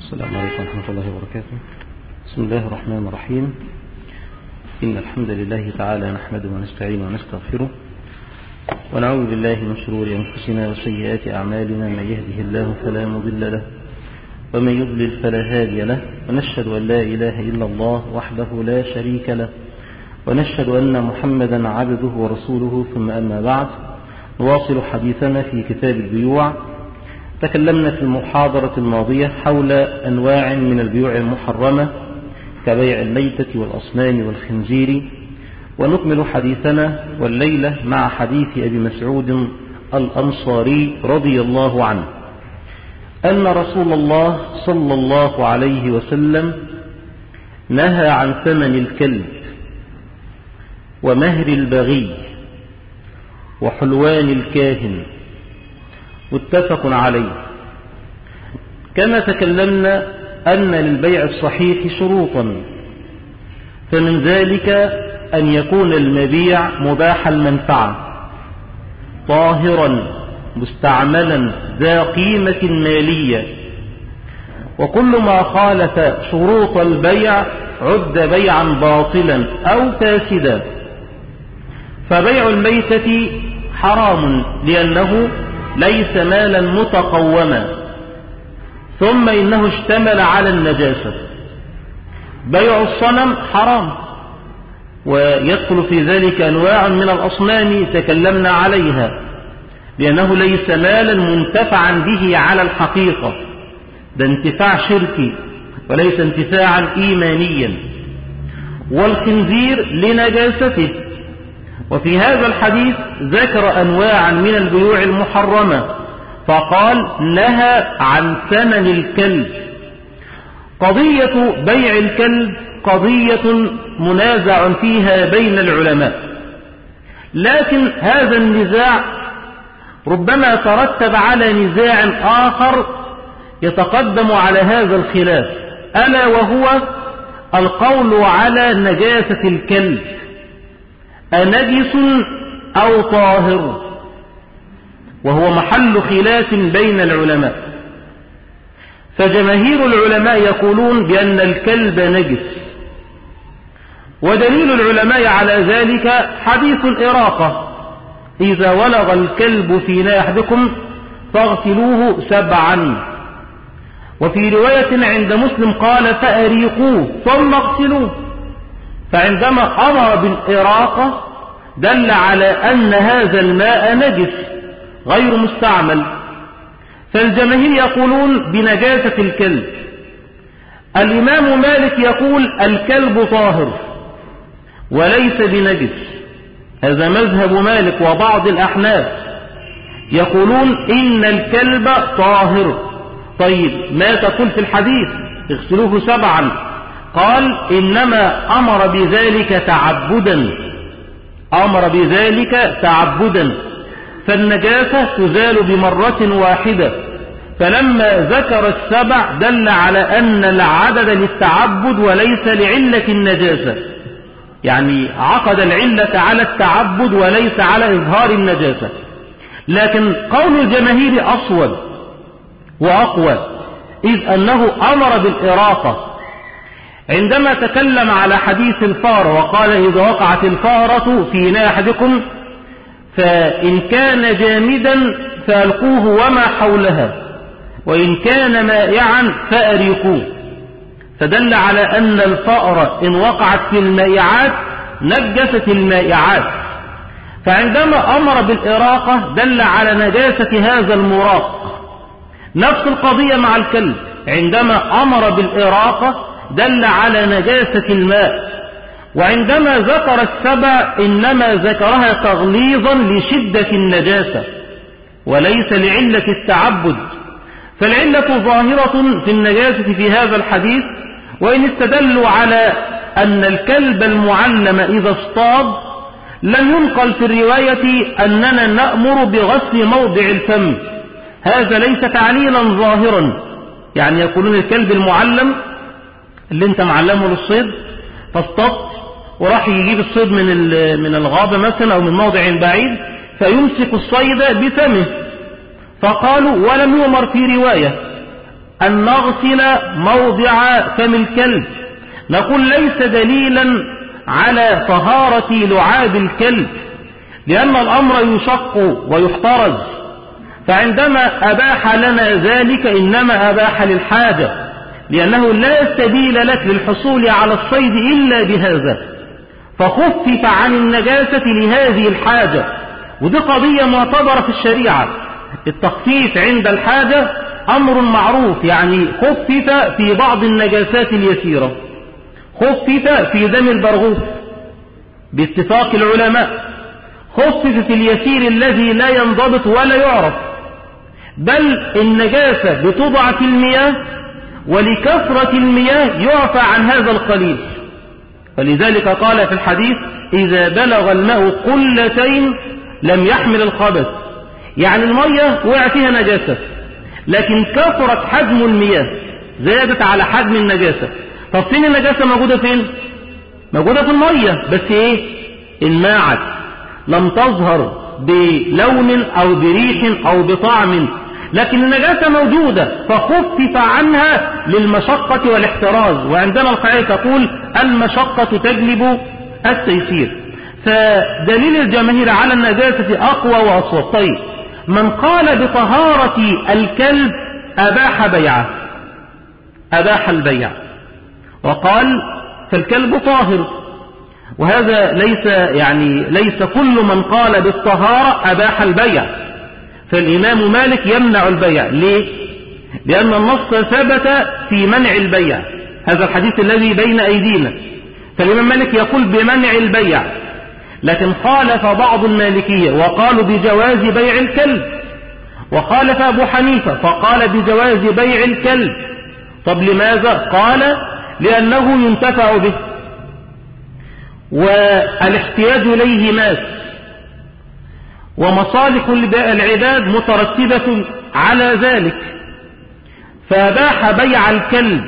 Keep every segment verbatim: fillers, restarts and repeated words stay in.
السلام عليكم ورحمة الله وبركاته. بسم الله الرحمن الرحيم. إن الحمد لله تعالى نحمده ونستعينه ونستغفره ونعوذ بالله من شرور أنفسنا وسيئات أعمالنا. من يهده الله فلا مضل له ومن يضلل فلا هادي له، ونشهد أن لا إله إلا الله وحده لا شريك له، ونشهد أن محمدا عبده ورسوله. ثم أما بعد، نواصل حديثنا في كتاب البيوع. تكلمنا في المحاضرة الماضية حول أنواع من البيوع المحرمة كبيع الميتة والأصنام والخنزير، ونكمل حديثنا والليلة مع حديث أبي مسعود الأنصاري رضي الله عنه أن رسول الله صلى الله عليه وسلم نهى عن ثمن الكلب ومهر البغي وحلوان الكاهن، متفق عليه. كما تكلمنا أن للبيع الصحيح شروطا، فمن ذلك أن يكون المبيع مباح المنفعة طاهرا مستعملا ذا قيمة مالية، وكل ما خالف شروط البيع عد بيعا باطلا أو فاسدا. فبيع الميتة حرام لأنه ليس مالا متقوما، ثم إنه اشتمل على النجاسة. بيع الصنم حرام، ويدخل في ذلك أنواع من الأصنام تكلمنا عليها، لأنه ليس مالا منتفعا به على الحقيقة، ده انتفاع شركي وليس انتفاعا إيمانيا. والخنزير لنجاسته. وفي هذا الحديث ذكر أنواعا من البيوع المحرمة، فقال نهى عن ثمن الكلب. قضية بيع الكلب قضية منازع فيها بين العلماء، لكن هذا النزاع ربما ترتب على نزاع آخر يتقدم على هذا الخلاف، ألا وهو القول على نجاسة الكلب، أنجس أو طاهر، وهو محل خلاف بين العلماء. فجماهير العلماء يقولون بأن الكلب نجس، ودليل العلماء على ذلك حديث الإراقة: إذا ولغ الكلب في ناء أحدكم فاغسلوه سبعا. وفي رواية عند مسلم قال فأريقوه ثم اغسلوه. فعندما أمر بالإراقة دل على أن هذا الماء نجس غير مستعمل. فالجماهير يقولون بنجاسة الكلب. الإمام مالك يقول الكلب طاهر وليس بنجس، هذا مذهب مالك. وبعض الأحناف يقولون إن الكلب طاهر. طيب ما تقول في الحديث اغسلوه سبعا؟ قال إنما أمر بذلك تعبدا، أمر بذلك تعبدا، فالنجاسة تزال بمرة واحدة. فلما ذكر السبع دل على أن العدد للتعبد وليس لعلة النجاسة، يعني عقد العلة على التعبد وليس على إظهار النجاسة. لكن قول الجماهير أصوب وأقوى، إذ أنه أمر بالإراقة. عندما تكلم على حديث الفارة وقال إذا وقعت الفارة في ناء أحدكم فإن كان جامدا فألقوه وما حولها، وإن كان مائعا فأريقوه، فدل على أن الفأرة إن وقعت في المائعات نجست المائعات. فعندما أمر بالإراقة دل على نجاسة هذا المراق. نفس القضية مع الكلب، عندما أمر بالإراقة دل على نجاسة الماء. وعندما ذكر السبع إنما ذكرها تغليظا لشدة النجاسة وليس لعلة التعبد. فالعلة ظاهرة في النجاسة في هذا الحديث. وإن استدلوا على أن الكلب المعلم إذا اصطاد لم ينقل في الرواية أننا نأمر بغسل موضع الفم، هذا ليس تعليلا ظاهرا. يعني يقولون الكلب المعلم اللي انت معلمه للصيد فاصطاد وراح يجيب الصيد من من الغابة مثلا أو من موضع بعيد فيمسك الصيد بفمه، فقالوا ولم يؤمر في رواية أن نغسل موضع فم الكلب، نقول ليس دليلا على طهارة لعاب الكلب، لأن الأمر يشق ويحترز، فعندما أباح لنا ذلك إنما أباح للحاجة، لأنه لا سبيل لك للحصول على الصيد إلا بهذا، فخفف عن النجاسة لهذه الحاجة. ودي قضية معتبرة في الشريعة، التخفيف عند الحاجة أمر معروف، يعني خفف في بعض النجاسات اليسيرة، خفف في دم البرغوث باتفاق العلماء، خفف في اليسير الذي لا ينضبط ولا يعرف، بل النجاسة بتضع في المياه، ولكثرة المياه يعفى عن هذا القليل. فلذلك قال في الحديث: إذا بلغ الماء قلتين لم يحمل الخبث، يعني المية وقع فيها نجاسة، لكن كثرت حجم المياه زادت على حجم النجاسة. طب فين النجاسة موجودة؟ فين؟ موجودة في المية، بس ايه؟ انماعت، لم تظهر بلون او بريح او بطعم، لكن النجاسة موجودة فخفف عنها للمشقة والاحتراز. وعندنا القاعدة تقول: المشقة تجلب التيسير. فدليل الجماهير على النجاسة أقوى وأصوب. طيب، من قال بطهارة الكلب أباح بيعه، أباح البيع وقال فالكلب طاهر، وهذا ليس يعني ليس كل من قال بالطهارة أباح البيع. فالإمام مالك يمنع البيع. ليه؟ لأن النص ثبت في منع البيع، هذا الحديث الذي بين أيدينا، فالإمام مالك يقول بمنع البيع، لكن خالف بعض المالكية وقالوا بجواز بيع الكلب، وخالف أبو حنيفة فقال بجواز بيع الكلب. طب لماذا؟ قال لأنه ينتفع به والاحتياج إليه ماس، ومصالح العباد مترتبة على ذلك، فأباح بيع الكلب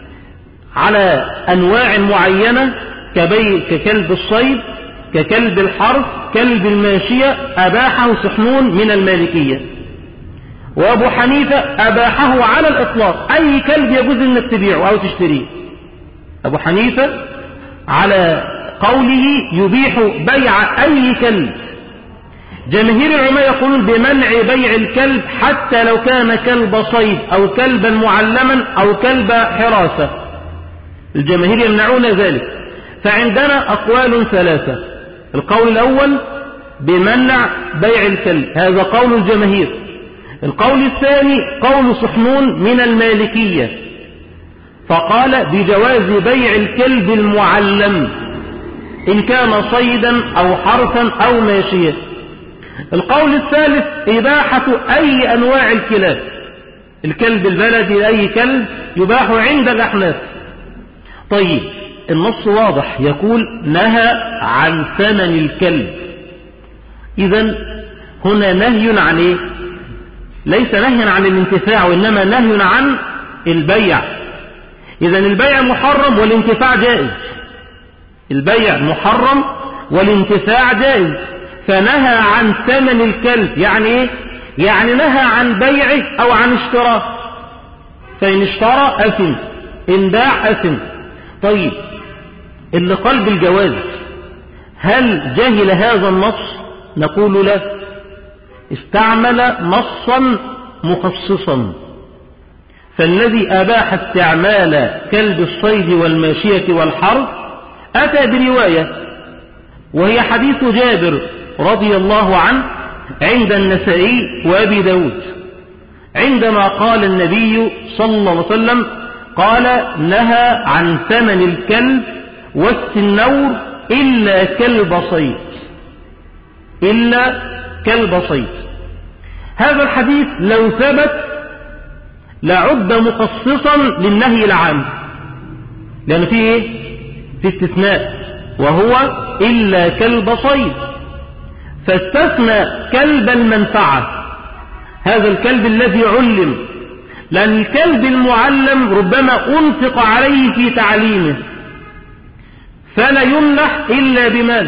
على أنواع معينة كبيع ككلب الصيد، ككلب الحرث، كلب الماشية، أباحه سحنون من المالكية. وأبو حنيفة أباحه على الإطلاق، أي كلب يجوز أنك تبيعه أو تشتريه. أبو حنيفة على قوله يبيح بيع أي كلب. جماهير العلماء يقولون بمنع بيع الكلب حتى لو كان كلب صيد أو كلبا معلما أو كلب حراسة، الجماهير يمنعون ذلك. فعندنا أقوال ثلاثة: القول الأول بمنع بيع الكلب، هذا قول الجماهير. القول الثاني قول سحنون من المالكية، فقال بجواز بيع الكلب المعلم إن كان صيدا أو حرثا أو ماشية. القول الثالث إباحة أي أنواع الكلاب، الكلب البلدي أي كلب يباح عند الأحناف. طيب، النص واضح يقول نهى عن ثمن الكلب، إذن هنا نهي عن إيه؟ ليس نهي عن الانتفاع، وإنما نهي عن البيع. إذن البيع محرم والانتفاع جائز، البيع محرم والانتفاع جائز، فنهى عن ثمن الكلب. يعني إيه؟ يعني نهى عن بيعه أو عن اشتراه، فإن اشترى أثم، إن باع أثم. طيب، اللي قال بالجواز هل جهل هذا النص؟ نقول لا، استعمل نصا مخصصا. فالذي أباح استعمال كلب الصيد والماشية والحرث أتى برواية، وهي حديث جابر رضي الله عنه عند النسائي وأبي داود، عندما قال النبي صلى الله عليه وسلم قال نهى عن ثمن الكلب والسنور إلا كلب صيد، إلا كلب صيد. هذا الحديث لو ثبت لعد مخصصا للنهي العام، لأن فيه إيه؟ في استثناء، وهو إلا كلب صيد، فاستثنى كلب المنفعة، هذا الكلب الذي علم، لأن الكلب المعلم ربما أنفق عليه في تعليمه فلا يمنح إلا بمال،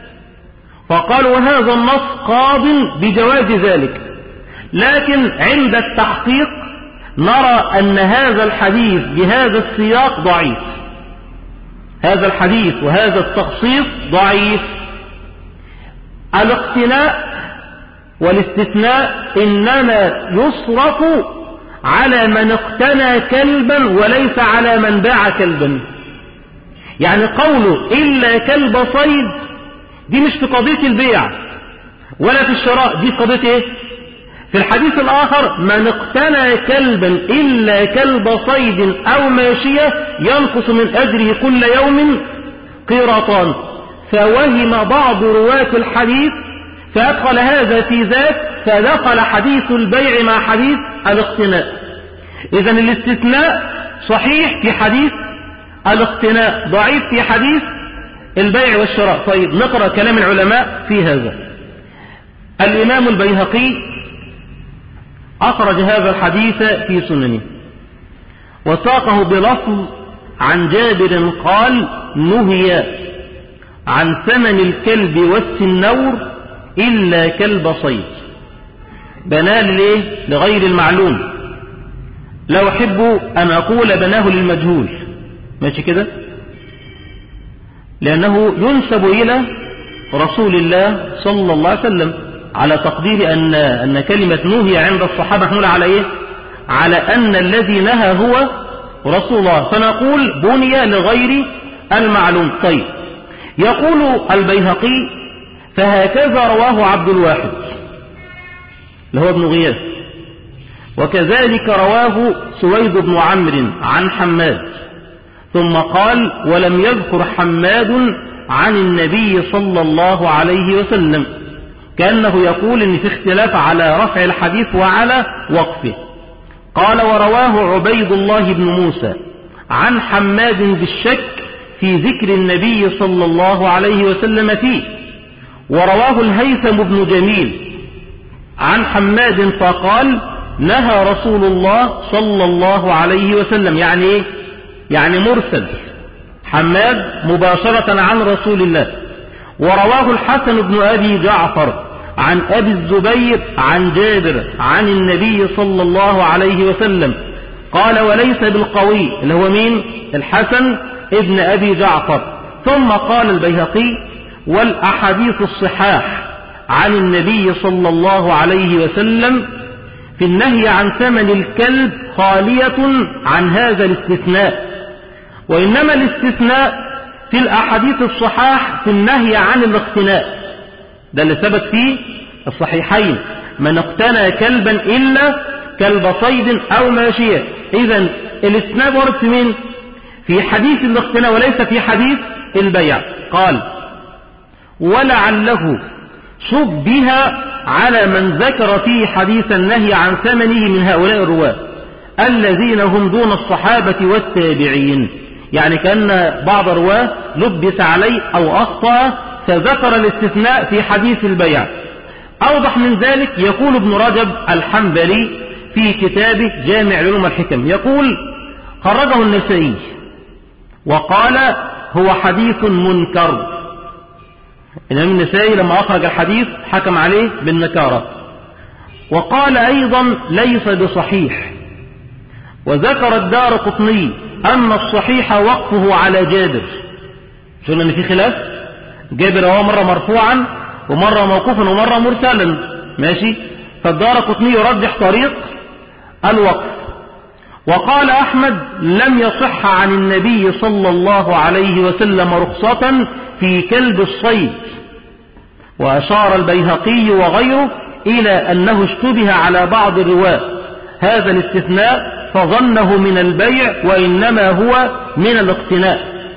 فقالوا هذا النص قاض بجواز ذلك. لكن عند التحقيق نرى أن هذا الحديث بهذا السياق ضعيف. هذا الحديث وهذا التخصيص ضعيف. الاقتناء والاستثناء إنما يصرف على من اقتنى كلبا وليس على من باع كلبا. يعني قوله إلا كلب صيد دي مش في قضية البيع ولا في الشراء، دي في قضية ايه؟ في الحديث الآخر من اقتنى كلبا إلا كلب صيد أو ماشية ينقص من أجره كل يوم قيراطان. فوهم بعض رواة الحديث فأدخل هذا في ذاك، فدخل حديث البيع مع حديث الاقتناء. إذن الاستثناء صحيح في حديث الاقتناء، ضعيف في حديث البيع والشراء. طيب نقرأ كلام العلماء في هذا. الإمام البيهقي أخرج هذا الحديث في سننه وساقه بلفظ عن جابر قال نهي عن ثمن الكلب والسنور إلا كلب صيد. بناه ليه؟ لغير المعلوم. لا أحب أن أقول بناه للمجهول، ماشي كده، لأنه ينسب إلى رسول الله صلى الله عليه وسلم، على تقدير أن أن كلمة نهي عند الصحابة محمولة على إيه؟ على أن الذي نهى هو رسول الله، فنقول بني لغير المعلوم. طيب يقول البيهقي فهكذا رواه عبد الواحد اللي هو ابن غياث، وكذلك رواه سويد بن عمرو عن حماد، ثم قال ولم يذكر حماد عن النبي صلى الله عليه وسلم، كأنه يقول إن في اختلاف على رفع الحديث وعلى وقفه. قال ورواه عبيد الله بن موسى عن حماد بالشك في ذكر النبي صلى الله عليه وسلم فيه، ورواه الهيثم بن جميل عن حماد فقال نهى رسول الله صلى الله عليه وسلم. يعني ايه؟ يعني مرسل حماد مباشرة عن رسول الله. ورواه الحسن بن أبي جعفر عن أبي الزبير عن جابر عن النبي صلى الله عليه وسلم قال وليس بالقوي، اللي هو مين؟ الحسن ابن أبي جعفر. ثم قال البيهقي والأحاديث الصحاح عن النبي صلى الله عليه وسلم في النهي عن ثمن الكلب خالية عن هذا الاستثناء، وإنما الاستثناء في الأحاديث الصحاح في النهي عن الاقتناء، ده اللي ثبت فيه الصحيحين من اقتنى كلبا إلا كلب صيد أو ماشية. إذن الاستثناء ورد في مين؟ في حديث الاقتناء وليس في حديث البيع. قال ولعله شبه على من ذكر فيه حديث النهي عن ثمنه من هؤلاء الرواة الذين هم دون الصحابة والتابعين، يعني كأن بعض الرواة لبس عليه أو أخطأ فذكر الاستثناء في حديث البيع. أوضح من ذلك يقول ابن رجب الحنبلي في كتابه جامع علوم الحكم، يقول خرجه النسائي وقال هو حديث منكر. الإمام النسائي لما أخرج الحديث حكم عليه بالنكارة، وقال أيضا ليس بصحيح. وذكر الدارقطني أن الصحيح وقفه على جابر. شوفنا أن في خلاف، جابر هو مرة مرفوعا ومرة موقوفا ومرة مرسلا، ماشي. فالدارقطني يرجح طريق الوقف. وقال أحمد لم يصح عن النبي صلى الله عليه وسلم رخصة في كلب الصيد. وأشار البيهقي وغيره إلى أنه اشتبه على بعض الرواة هذا الاستثناء فظنه من البيع وإنما هو من الاقتناء.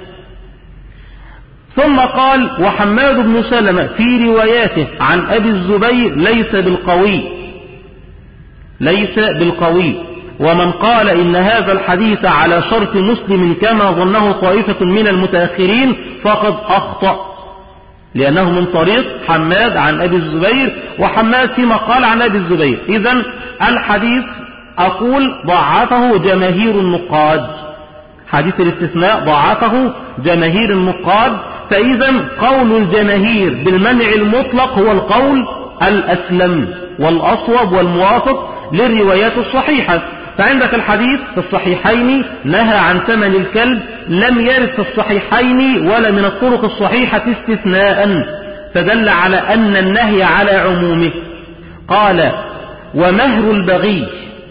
ثم قال وحماد بن سلمة في رواياته عن أبي الزبير ليس بالقوي ليس بالقوي ومن قال إن هذا الحديث على شرط مسلم كما ظنه طائفة من المتأخرين فقد أخطأ، لأنه من طريق حماد عن أبي الزبير، وحماد فيما قال عن أبي الزبير. إذن الحديث أقول ضعفه جماهير النقاد، حديث الاستثناء ضعفه جماهير النقاد. فإذا قول الجماهير بالمنع المطلق هو القول الأسلم والأصوب والموافق للروايات الصحيحة. فعندك الحديث في الصحيحين نهى عن ثمن الكلب، لم يرد في الصحيحين ولا من الطرق الصحيحة استثناء، فدل على أن النهي على عمومه. قال ومهر البغي،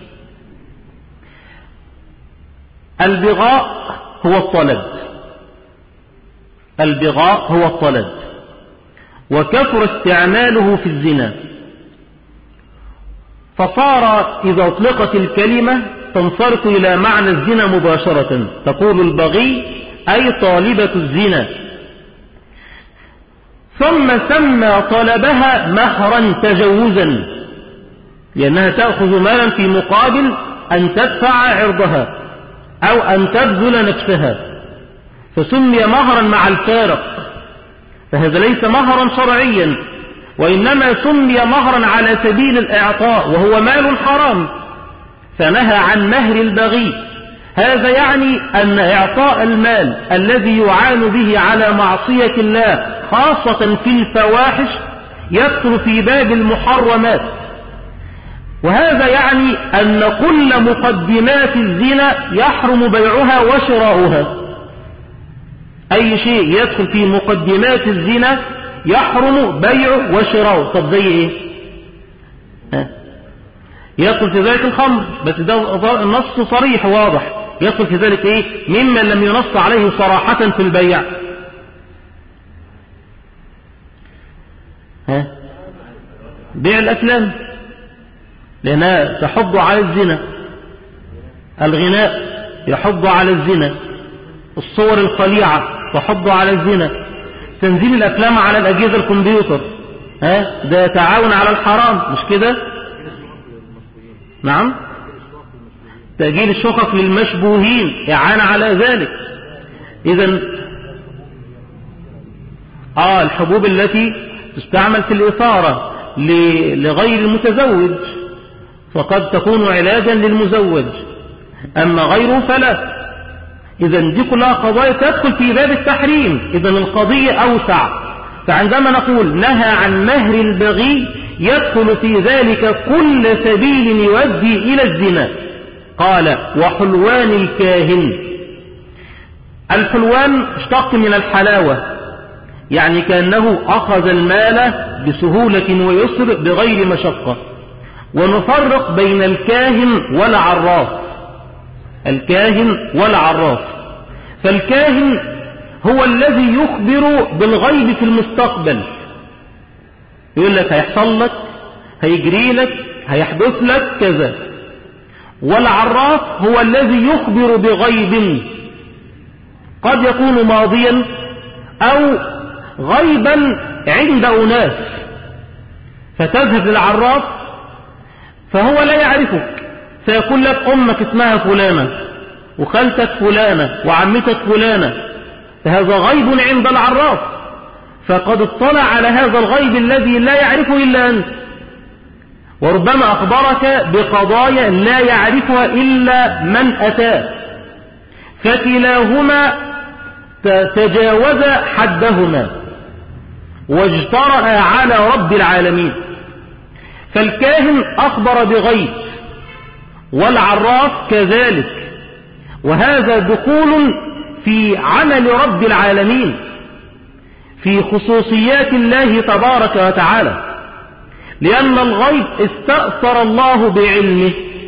البغاء هو الطلب، البغاء هو الطلب، وكثر استعماله في الزنا، فصار إذا أطلقت الكلمة تنصرف إلى معنى الزنا مباشرة، تقول البغي أي طالبة الزنا، ثم سمى طلبها مهرا تجوزا، لأنها تأخذ مالا في مقابل أن تدفع عرضها أو أن تبذل نفسها، فسمي مهرا مع الفارق، فهذا ليس مهرا شرعيا، وإنما سمي مهرا على سبيل الإعطاء وهو مال حرام، فنهى عن مهر البغي. هذا يعني أن إعطاء المال الذي يعان به على معصية الله خاصة في الفواحش يدخل في باب المحرمات، وهذا يعني أن كل مقدمات الزنا يحرم بيعها وشراؤها، أي شيء يدخل في مقدمات الزنا يحرم بيعه وشراؤه. طب زي إيه؟ ها؟ يدخل في ذلك الخمر، بس ده النص صريح واضح، يدخل في ذلك إيه؟ مما لم ينص عليه صراحة في البيع. ها؟ بيع الأفلام لأنها تحض على الزنا، الغناء يحض على الزنا، الصور الخليعة تحض على الزنا، تنزيل الأفلام على الأجهزة الكمبيوتر، ها ده تعاون على الحرام، مش كده؟ نعم، تأجيل الشقق للمشبوهين إعانة على ذلك. إذن آه الحبوب التي تستعمل في الإثارة لغير المتزوج فقد تكون علاجا للمزوج، أما غيره فلا. إذن دي كلها قضايا تدخل في باب التحريم، إذن القضية أوسع. فعندما نقول نهى عن مهر البغي يدخل في ذلك كل سبيل يؤدي إلى الزنا. قال وحلوان الكاهن، الحلوان اشتق من الحلاوة، يعني كأنه أخذ المال بسهولة ويسر بغير مشقة. ونفرق بين الكاهن والعراف، الكاهن والعراف، فالكاهن هو الذي يخبر بالغيب في المستقبل، يقول لك هيحصل لك، هيجري لك، هيحدث لك كذا. والعراف هو الذي يخبر بغيب قد يكون ماضيا أو غيبا عند أناس، فتذهب للعراف فهو لا يعرفك، فيقول لك أمك اسمها فلانة وخالتك فلانة وعمتك فلانة، فهذا غيب عند العراف، فقد اطلع على هذا الغيب الذي لا يعرفه إلا أنت، وربما أخبرك بقضايا لا يعرفها إلا من أتاه، فكلاهما تجاوز حدهما واجترأ على رب العالمين. فالكاهن أخبر بغيب والعراف كذلك، وهذا دخول في عمل رب العالمين في خصوصيات الله تبارك وتعالى، لأن الغيب استأثر الله بعلمه،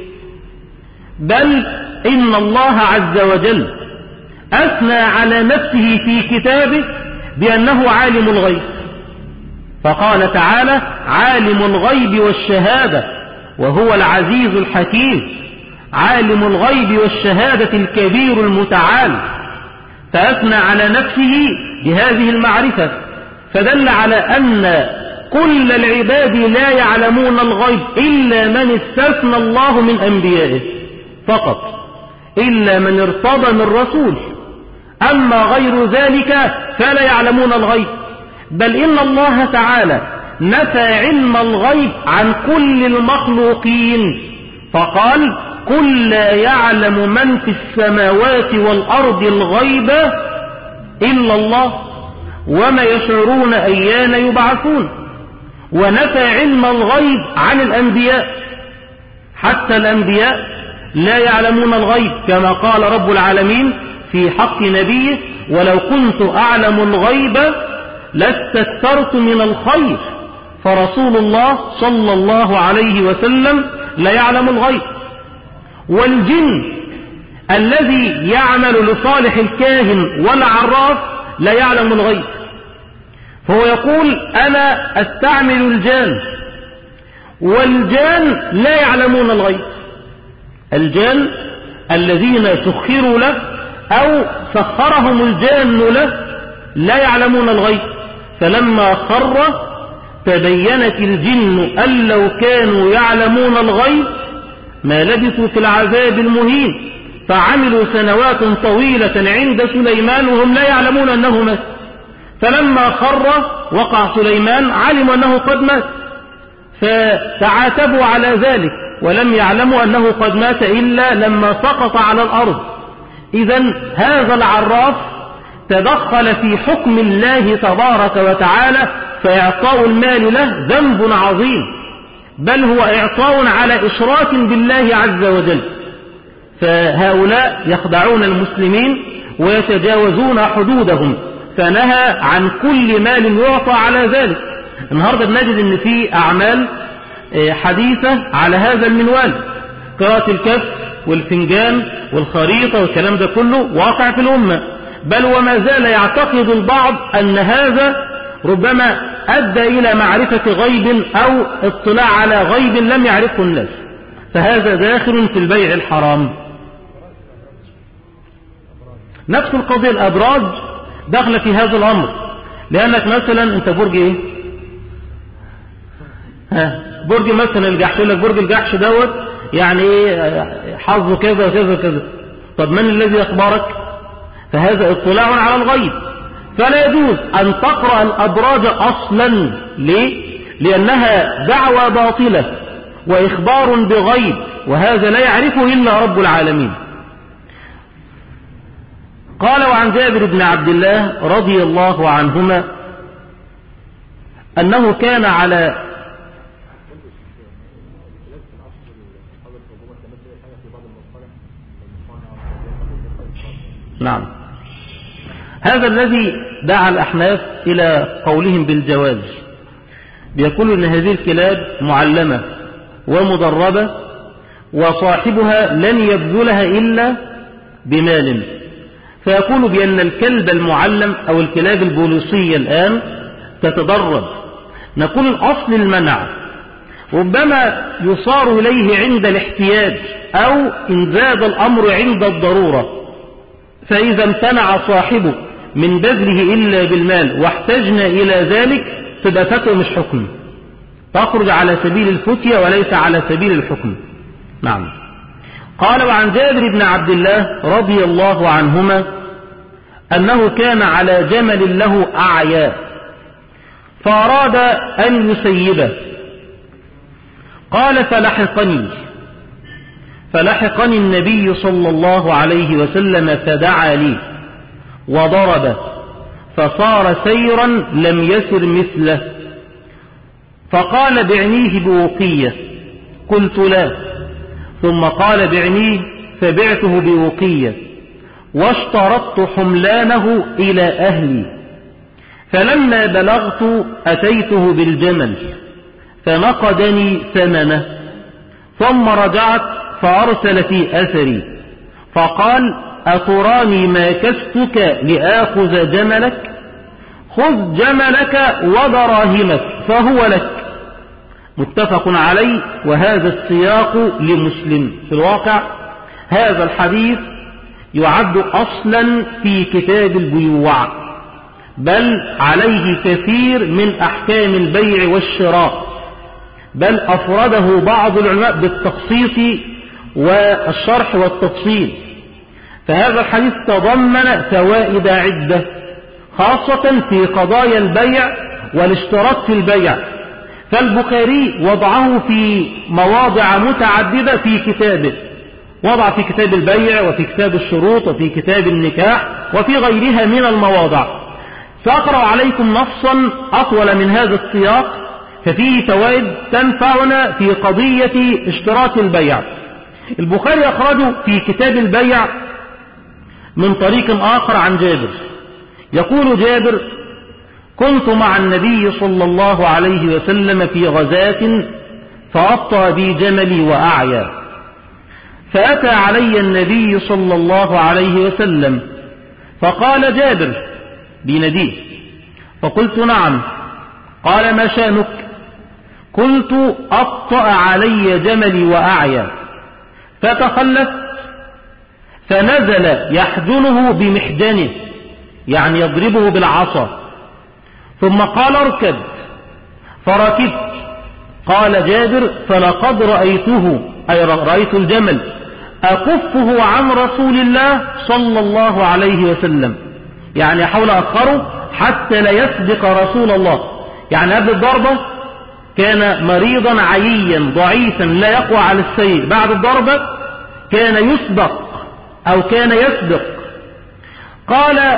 بل إن الله عز وجل أثنى على نفسه في كتابه بأنه عالم الغيب، فقال تعالى عالم الغيب والشهادة وهو العزيز الحكيم، عالم الغيب والشهادة الكبير المتعال، فأثنى على نفسه بهذه المعرفة، فدل على أن كل العباد لا يعلمون الغيب إلا من استثنى الله من أنبيائه فقط، إلا من ارتضى من رسول، أما غير ذلك فلا يعلمون الغيب. بل إن الله تعالى نفى علم الغيب عن كل المخلوقين، فقال قل لا يعلم من في السماوات والأرض الغيب إلا الله وما يشعرون أيان يبعثون. ونفى علم الغيب عن الأنبياء، حتى الأنبياء لا يعلمون الغيب كما قال رب العالمين في حق نبيه ولو كنت أعلم الغيب لاستكثرت من الخير، فرسول الله صلى الله عليه وسلم لا يعلم الغيب. والجن الذي يعمل لصالح الكاهن والعراف لا يعلم الغيب، فهو يقول أنا أستعمل الجان، والجان لا يعلمون الغيب. الجان الذين سخروا له أو سخرهم الجان له لا يعلمون الغيب، فلما خر تبينت الجن أن لو كانوا يعلمون الغيب ما لبثوا في العذاب المهين، فعملوا سنوات طويلة عند سليمان وهم لا يعلمون أنه مات، فلما خر وقع سليمان علموا أنه قد مات فتعاتبوا على ذلك، ولم يعلموا أنه قد مات إلا لما سقط على الأرض. إذن هذا العراف تدخل في حكم الله تبارك وتعالى، فإعطاء المال له ذنب عظيم، بل هو إعطاء على إشراك بالله عز وجل. فهؤلاء يخدعون المسلمين ويتجاوزون حدودهم، فنهى عن كل مال يعطى على ذلك. النهاردة بنجد ان في أعمال حديثة على هذا المنوال، قراءة الكف والفنجان والخريطة والكلام ده كله واقع في الأمة، بل وما زال يعتقد البعض أن هذا ربما أدى إلى معرفة غيب أو اطلاع على غيب لم يعرفه الناس، فهذا داخل في البيع الحرام. نفس القضية الأبراج داخل في هذا الأمر، لأنك مثلا أنت برج إيه؟ ها برج مثلا الجحش، يقول لك برج الجحش دوت يعني إيه حظه كذا وكذا وكذا. طب من الذي أخبرك؟ فهذا اطلاع على الغيب، فلا يجوز أن تقرأ الأبراج أصلا. ليه؟ لأنها دعوة باطلة وإخبار بغيب، وهذا لا يعرفه إلا رب العالمين. قال وعن جابر بن عبد الله رضي الله عنهما أنه كان على نعم هذا الذي دعا الأحناف إلى قولهم بالجواز، بيقولوا أن هذه الكلاب معلمة ومدربة وصاحبها لن يبذلها إلا بمال، فيقول بأن الكلب المعلم أو الكلاب البوليسية الآن تتدرب. نقول الأصل المنع، ربما يصار إليه عند الاحتياج أو إن زاد الأمر عند الضرورة، فإذا امتنع صاحبه من بذله إلا بالمال واحتجنا إلى ذلك تبقى فتوى مش حكم، تخرج على سبيل الفتية وليس على سبيل الحكم. نعم. قال وعن جابر بن عبد الله رضي الله عنهما أنه كان على جمل له أعياء فأراد أن يسيبه، قال فلحقني فلحقني النبي صلى الله عليه وسلم فدعا لي وضرب، فصار سيرا لم يسر مثله، فقال بعنيه بوقية، قلت لا، ثم قال بعنيه فبعته بوقية، واشترطت حملانه إلى أهلي، فلما بلغت أتيته بالجمل فنقدني ثمنه، ثم رجعت فأرسل في أثري فقال أتراني ما كستك لآخذ جملك؟ خذ جملك ودراهمك فهو لك. متفق عليه، وهذا السياق لمسلم. في الواقع هذا الحديث يعد أصلا في كتاب البيوع، بل عليه كثير من أحكام البيع والشراء، بل أفرده بعض العلماء بالتخصيص والشرح والتفصيل. فهذا الحديث تضمن فوائد عدة، خاصة في قضايا البيع والاشتراط في البيع، فالبخاري وضعه في مواضع متعددة في كتابه، وضع في كتاب البيع وفي كتاب الشروط وفي كتاب النكاح وفي غيرها من المواضع. سأقرأ عليكم نصا أطول من هذا السياق، ففيه فوائد تنفعنا في قضية اشتراط البيع. البخاري أخرجه في كتاب البيع من طريق آخر عن جابر. يقول جابر: كنت مع النبي صلى الله عليه وسلم في غزاة فأبطأ بي جملي وأعيا، فأتى علي النبي صلى الله عليه وسلم فقال: جابر بنديه. فقلت: نعم. قال: ما شأنك؟ قلت: أبطأ علي جملي وأعيا. فتخلت فنزل يحجنه بمحجنه، يعني يضربه بالعصا، ثم قال: اركب. فركبت. قال جابر: فلقد رأيته، أي رأيت الجمل، أكفه عن رسول الله صلى الله عليه وسلم، يعني أحاول أخره حتى لا يسبق رسول الله. يعني قبل الضربة كان مريضا عييا ضعيفا لا يقوى على السير، بعد الضربة كان يسبق أو كان يسبق. قال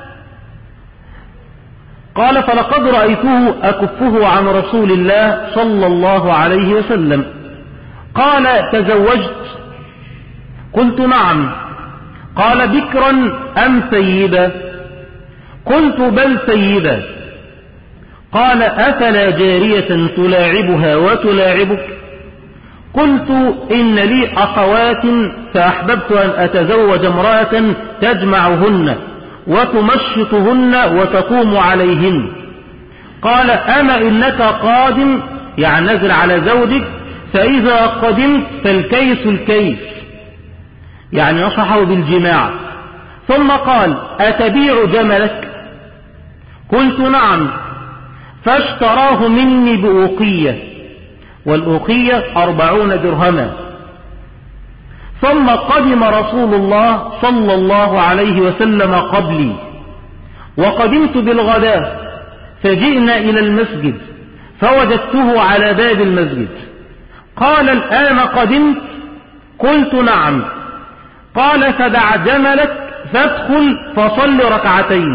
قال فلقد رأيته أكفه عن رسول الله صلى الله عليه وسلم. قال: تزوجت؟ قلت: نعم. قال: بكرا أم سيبا؟ قلت: بل سيبا. قال: أفلا جارية تلاعبها وتلاعبك؟ قلت: إن لي أخوات فأحببت أن أتزوج امرأة تجمعهن وتمشطهن وتقوم عليهن. قال: أما إنك قادم، يعني نزل على زوجك، فإذا قدمت فالكيس الكيس، يعني نصحه بالجماع. ثم قال: أتبيع جملك؟ قلت: نعم. فاشتراه مني بأوقية، والأوقية أربعون درهما. ثم قدم رسول الله صلى الله عليه وسلم قبلي، وقدمت بالغداء، فجئنا إلى المسجد فوجدته على باب المسجد. قال: الآن قدمت؟ قلت: نعم. قال: فدع جملك فادخل فصل ركعتين.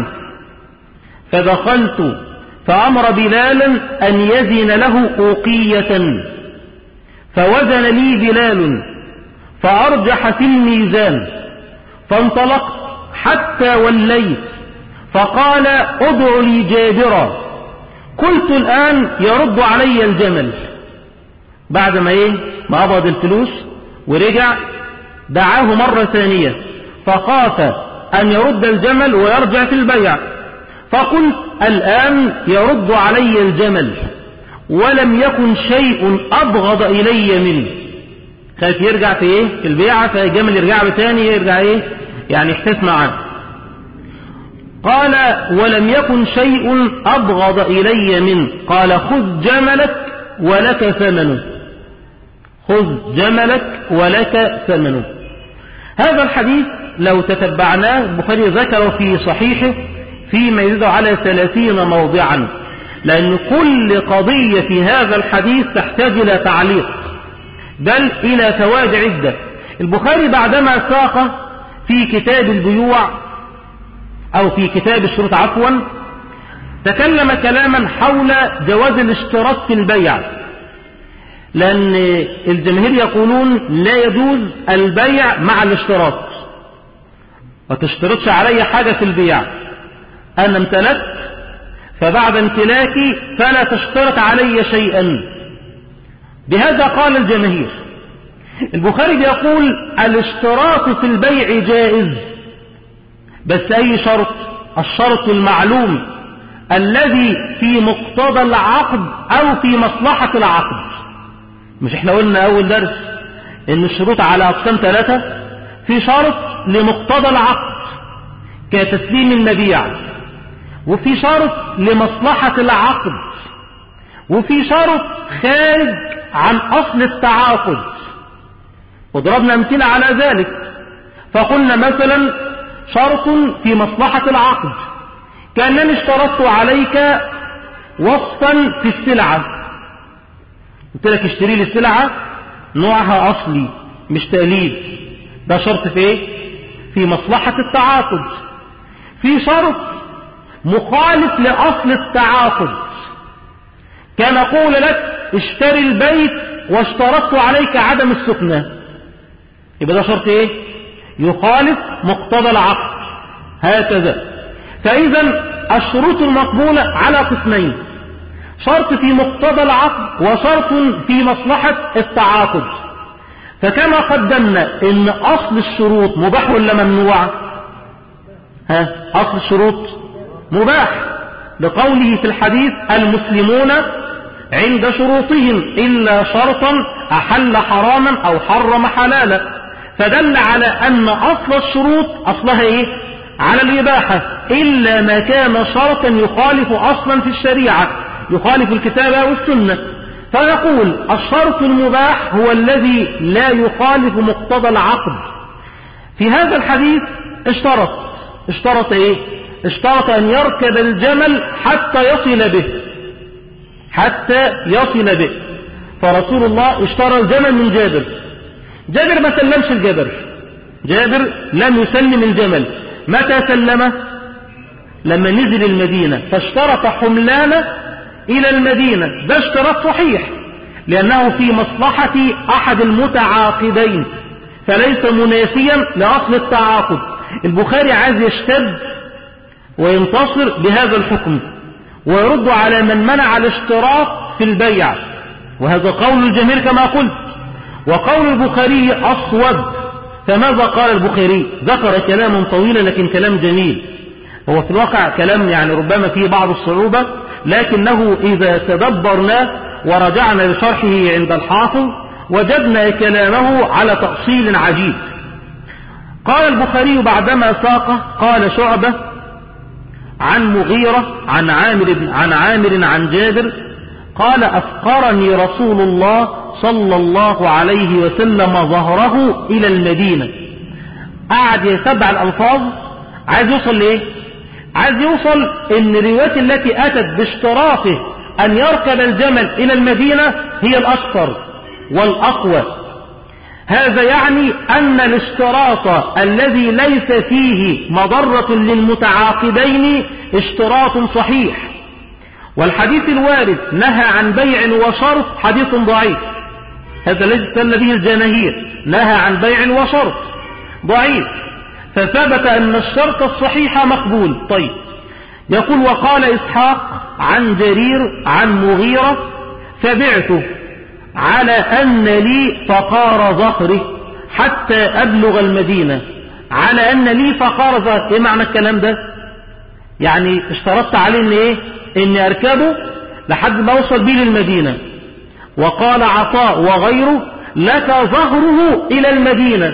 فدخلت فأمر بلالا أن يزن له أوقية، فوزن لي بلال فأرجح في الميزان، فانطلقت حتى وليت، فقال: ادع لي جابرا. قلت: الآن يرد علي الجمل. بعد ما ايه ما قبض الفلوس ورجع، دعاه مرة ثانية، فخاف أن يرد الجمل ويرجع في البيع. فقلت: الآن يرد علي الجمل، ولم يكن شيء أبغض إلي منه. خايف يرجع في ايه في البيعة، فالجمل يرجع بتاني، يرجع ايه يعني يحتس معاه. قال: ولم يكن شيء أبغض إلي منه. قال: خذ جملك ولك ثمنه، خذ جملك ولك ثمنه. هذا الحديث لو تتبعناه البخاري ذكره في صحيحه فيما يزيد على ثلاثين موضعا، لأن كل قضية في هذا الحديث تحتاج إلى تعليق، بل إلى فوائد عدة. البخاري بعدما ساق في كتاب البيوع أو في كتاب الشروط عفوا تكلم كلاما حول جواز الاشتراط في البيع، لأن الجماهير يقولون لا يجوز البيع مع الاشتراط، ما تشترطش علي حاجة في البيع، أنا امتلكت فبعد امتلاكي فلا تشترط علي شيئا. بهذا قال الجماهير. البخاري بيقول الاشتراط في البيع جائز، بس أي شرط؟ الشرط المعلوم الذي في مقتضى العقد أو في مصلحة العقد. مش احنا قلنا أول درس إن الشروط على أقسام ثلاثة؟ في شرط لمقتضى العقد كتسليم المبيع، وفي شرط لمصلحة العقد، وفي شرط خارج عن أصل التعاقد، وضربنا أمثلة على ذلك. فقلنا مثلا شرط في مصلحة العقد، كأنني اشترطت عليك وصفا في السلعة، قلت لك اشتري لي السلعة نوعها أصلي مش تأليف، ده شرط في ايه؟ في مصلحة التعاقد. في شرط مخالف لأصل التعاقد، كان أقول لك اشتري البيت واشترطت عليك عدم السكنة، يبقى ده شرط ايه؟ يخالف مقتضى العقد. هكذا. فإذا الشروط المقبولة على قسمين: شرط في مقتضى العقد وشرط في مصلحة التعاقد. فكما قدمنا ان اصل الشروط مباح ولا ممنوع؟ ها اصل الشروط مباح، لقوله في الحديث: المسلمون عند شروطهم إلا شرطا أحل حراما أو حرم حلالا. فدل على أن أصل الشروط أصلها إيه؟ على الإباحة، إلا ما كان شرطا يخالف أصلا في الشريعة، يخالف الكتاب والسنة. فنقول الشرط المباح هو الذي لا يخالف مقتضى العقد. في هذا الحديث اشترط اشترط ايه؟ اشترط ان يركب الجمل حتى يصل به، حتى يصل به. فرسول الله اشترى الجمل من جابر. جابر ما سلمش الجبل، جابر لم يسلم الجمل. متى سلمه؟ لما نزل المدينة، فاشترط حملانه إلى المدينة. ده اشتراط صحيح، لأنه في مصلحة أحد المتعاقدين، فليس منافيا لأصل التعاقد. البخاري عايز يشتد وينتصر بهذا الحكم، ويرد على من منع الاشتراط في البيع، وهذا قول الجميع كما قلت. وقول البخاري أصوب. فماذا قال البخاري؟ ذكر كلاما طويلا لكن كلام جميل، هو في الواقع كلام يعني ربما فيه بعض الصعوبة، لكنه إذا تدبرناه ورجعنا لشرحه عند الحافظ وجدنا كلامه على تأصيل عجيب. قال البخاري بعدما ساقه: قال شعبة عن مغيرة عن عامر عن عامر عن جابر قال: أفقرني رسول الله صلى الله عليه وسلم ظهره إلى المدينة. قعد يتبع الألفاظ، عايز يوصل لإيه؟ عايز يوصل ان الروايات التي اتت باشتراطه ان يركب الجمل الى المدينة هي الاكثر والاقوى. هذا يعني ان الاشتراط الذي ليس فيه مضرة للمتعاقدين اشتراط صحيح، والحديث الوارد نهى عن بيع وشرط حديث ضعيف. هذا الذي استدل به الجماهير، نهى عن بيع وشرط، ضعيف. فثبت أن الشرط الصحيح مقبول. طيب، يقول: وقال إسحاق عن جرير عن مغيرة: فبعته على أن لي فقار ظهره حتى أبلغ المدينة. على أن لي فقار ظهره، إيه معنى الكلام ده؟ يعني اشترطت عليه إن إيه؟ إن أركبه لحد ما أوصل بيه للمدينة. وقال عطاء وغيره: لك ظهره إلى المدينة.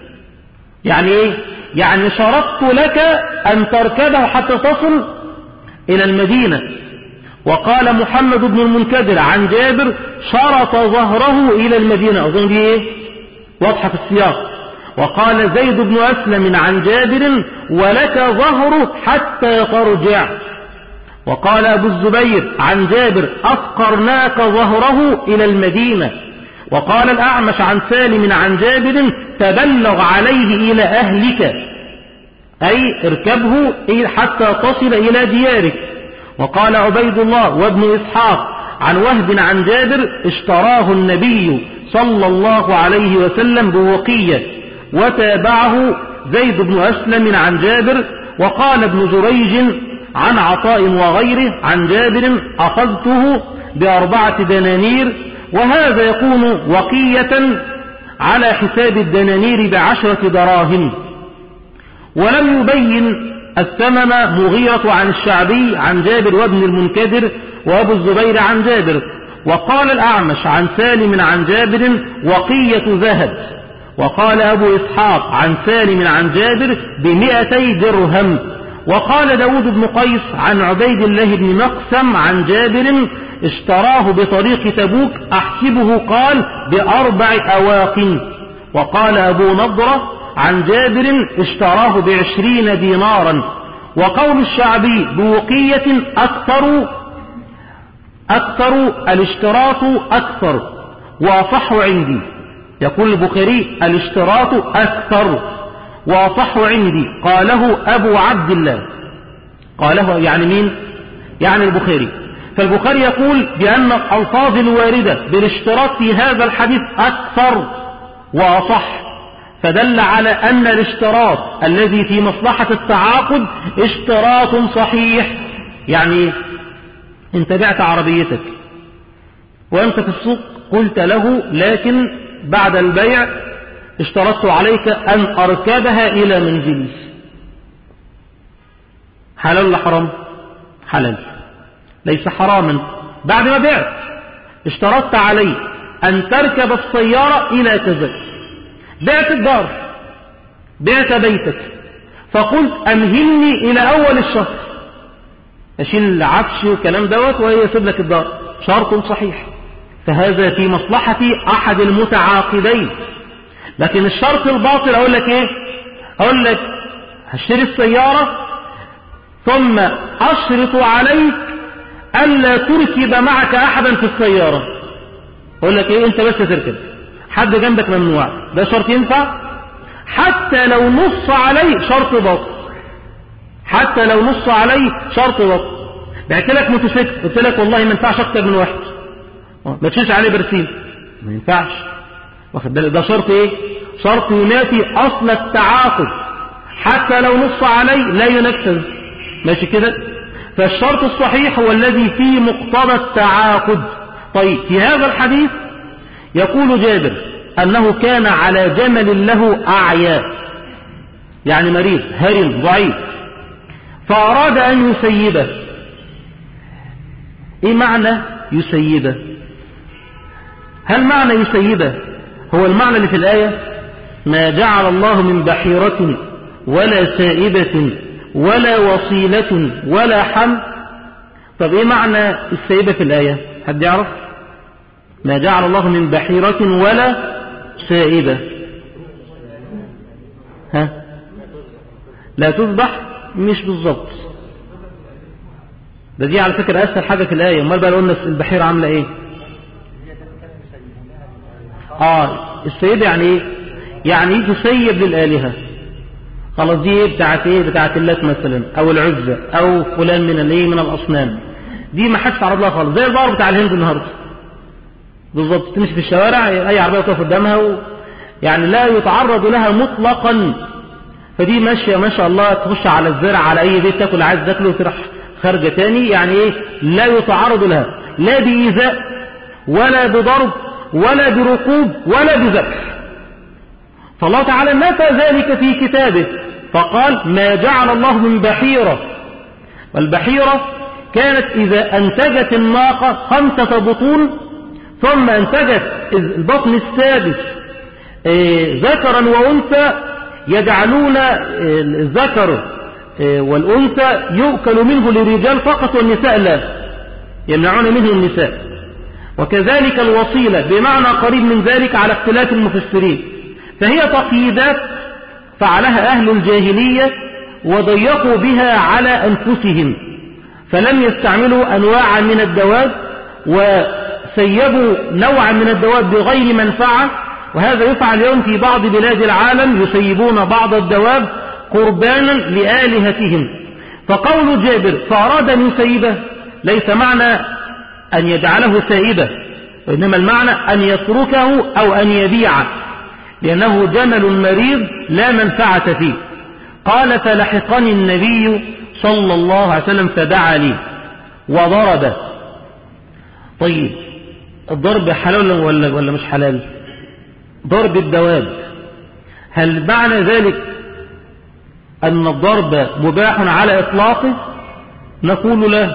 يعني إيه؟ يعني شرطت لك أن تركبه حتى تصل إلى المدينة. وقال محمد بن المنكدر عن جابر: شرط ظهره إلى المدينة. أظن دي إيه؟ واضحة في السياق. وقال زيد بن أسلم عن جابر: ولك ظهره حتى ترجع. وقال أبو الزبير عن جابر: أفقرناك ظهره إلى المدينة. وقال الأعمش عن سالم عن جابر: تبلغ عليه إلى أهلك، أي اركبه حتى تصل إلى ديارك. وقال عبيد الله وابن إسحاق عن وهب عن جابر: اشتراه النبي صلى الله عليه وسلم بوقية. وتابعه زيد بن أسلم عن جابر. وقال ابن جريج عن عطاء وغيره عن جابر: أخذته بأربعة دنانير. وهذا يكون وقية على حساب الدنانير بعشرة دراهم. ولم يبين الثمن مغيرة عن الشعبي عن جابر وابن المنكدر وابو الزبير عن جابر. وقال الأعمش عن سالم عن جابر: وقية ذهب. وقال أبو إسحاق عن سالم عن جابر: بمئتي درهم. وقال داود بن قيس عن عبيد الله بن مقسم عن جابر: اشتراه بطريق تبوك، أحسبه قال بأربع أواق. وقال أبو نضرة عن جابر: اشتراه بعشرين دينارا. وقول الشعبي بوقية أكثر أكثر الاشتراط أكثر وأصح عندي. يقول البخاري: الاشتراط أكثر وأصح عندي. قاله أبو عبد الله. قاله يعني مين؟ يعني البخاري. فالبخاري يقول بأن الألفاظ الواردة بالاشتراط في هذا الحديث أكثر وأصح، فدل على أن الاشتراط الذي في مصلحة التعاقد اشتراط صحيح. يعني انت بعت عربيتك وانت في السوق قلت له لكن بعد البيع اشترطت عليك أن أركبها إلى منزلي، حلال ولا حرام؟ حلال، ليس حراما. بعد ما بعت اشترطت علي أن تركب السيارة إلى كذا، بعت الدار، بعت بيتك، فقلت أمهلني إلى أول الشهر، أشيل العفش والكلام دوت ويسيب لك الدار، شرط صحيح، فهذا في مصلحة أحد المتعاقدين. لكن الشرط الباطل أقول لك إيه؟ أقول لك هشتري السيارة ثم أشرط عليك ألا تركب معك أحدا في السيارة، أقول لك إيه؟ أنت بس تركب، حد جنبك ممنوع. ده شرط ينفع؟ حتى لو نص عليه شرط باطل، حتى لو نص عليه شرط باطل. بعت لك موتوسيكل قلت لك والله ما ينفعش أكتر من واحد، ما تشيلش عليه برسيم، ما ينفعش، واخد بالك؟ ده شرط ايه؟ شرط ينافي اصل التعاقد، حتى لو نص عليه لا ينفذ، ماشي كده؟ فالشرط الصحيح هو الذي فيه مقتضى التعاقد. طيب في هذا الحديث يقول جابر انه كان على جمل له اعياء، يعني مريض هرم ضعيف، فاراد ان يسيبه. ايه معنى يسيبه؟ هل معنى يسيبه هو المعنى اللي في الآية ما جعل الله من بحيرة ولا سائبة ولا وصيلة ولا حم؟ طب ايه معنى السائبة في الآية؟ حد يعرف؟ ما جعل الله من بحيرة ولا سائبة، ها؟ لا تذبح؟ مش بالضبط، ده دي على فكرة أسهل حاجة في الآية. امال بقى قلنا البحيرة عاملة ايه؟ اه السيدة يعني ايه؟ يعني تسيب للآلهة، خلاص دي ايه بتاعت ايه؟ بتاعت اللات مثلا او العزة او فلان من الايه من الاصنام، دي ما حدش تعرض لها خالص، زي البار بتاع الهند النهارده بالظبط، تمشي في الشوارع اي عربية تقف قدامها و... يعني لا يتعرض لها مطلقا، فدي ماشية ما شاء الله تخش على الزرع على اي بيت تاكل عايز تاكله وتروح خارجة تاني، يعني ايه؟ لا يتعرض لها لا بإيذاء ولا بضرب ولا بركوب ولا بذبح. فالله تعالى نفى ذلك في كتابه فقال ما جعل الله من بحيرة، والبحيرة كانت إذا أنتجت الناقة خمسة بطون ثم أنتجت البطن السادس ذكرا وأنثى، يجعلون الذكر والأنثى يؤكل منه للرجال فقط والنساء لا، يمنعون منه النساء. وكذلك الوصيلة بمعنى قريب من ذلك على اختلاف المفسرين، فهي تقييدات فعلها أهل الجاهلية وضيقوا بها على أنفسهم، فلم يستعملوا أنواعا من الدواب وسيبوا نوعا من الدواب بغير منفعة، وهذا يفعل اليوم في بعض بلاد العالم، يسيبون بعض الدواب قربانا لآلهتهم. فقول جابر فأراد أن يسيبه ليس معنى أن يجعله سائبة، وإنما المعنى أن يتركه أو أن يبيعه، لأنه جمل مريض لا منفعة فيه. قال فلحقني النبي صلى الله عليه وسلم فدعا لي وضرب. طيب الضرب حلال ولا, ولا مش حلال؟ ضرب الدواب هل معنى ذلك أن الضرب مباح على إطلاقه؟ نقول لا،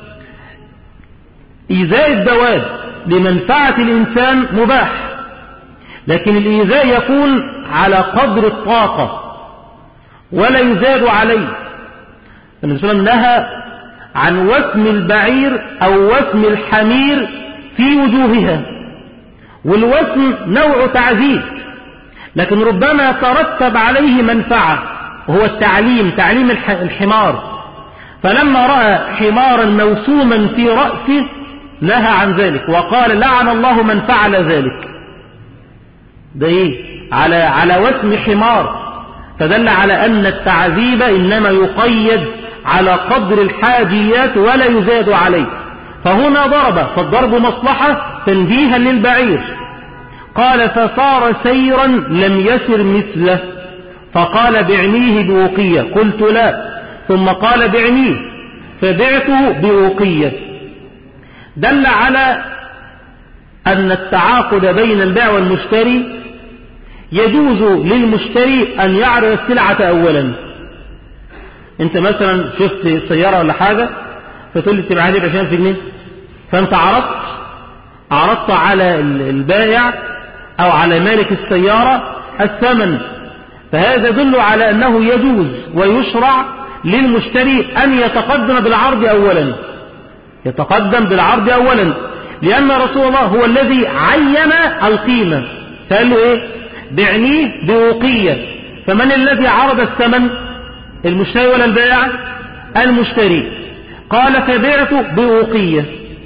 إيذاء الدواب لمنفعة الإنسان مباح، لكن الإيذاء يكون على قدر الطاقة ولا يزاد عليه. النبي صلى الله عليه وسلم نهى عن وسم البعير أو وسم الحمير في وجوهها، والوسم نوع تعذيب لكن ربما ترتب عليه منفعة وهو التعليم، تعليم الحمار، فلما رأى حمارا موسوما في رأسه نهى عن ذلك وقال لعن الله من فعل ذلك. ده ايه؟ على على وسم حمار، فدل على أن التعذيب إنما يقيد على قدر الحاجيات ولا يزاد عليه. فهنا ضرب، فالضرب مصلحة تنبيها للبعير. قال فصار سيرا لم يسر مثله، فقال بعنيه بوقية، قلت لا، ثم قال بعنيه فبعته بوقية. دل على أن التعاقد بين البائع والمشتري يجوز للمشتري أن يعرض السلعة أولا. أنت مثلا شفت سيارة ولا حاجة فتقول لي تبيعها لي بعشرين ألف جنيه، فأنت عرضت عرضت على البائع أو على مالك السيارة الثمن، فهذا يدل على أنه يجوز ويشرع للمشتري أن يتقدم بالعرض أولا يتقدم بالعرض أولا لأن رسول الله هو الذي عين القيمة، فقال له إيه؟ بعنيه بوقية. فمن الذي عرض الثمن؟ المشتري ولا البائع؟ المشتري. قال فبعته بوقية.